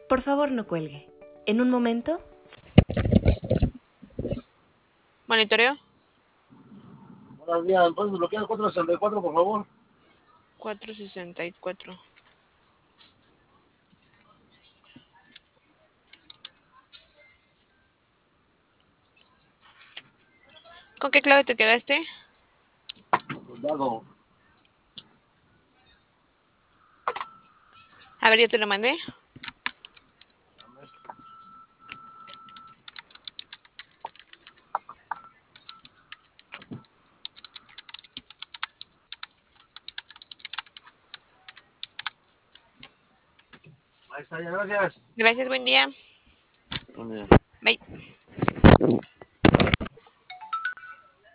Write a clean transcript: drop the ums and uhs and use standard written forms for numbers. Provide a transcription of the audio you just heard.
Por favor, no cuelgue. En un momento. Monitoreo. Buenos días, ¿puedes desbloquear el 464, por favor? 464. ¿Con qué clave te quedaste? Soldado. A ver, ya te lo mandé. Ahí está, ya, gracias. Gracias, buen día. Buen día. Bye.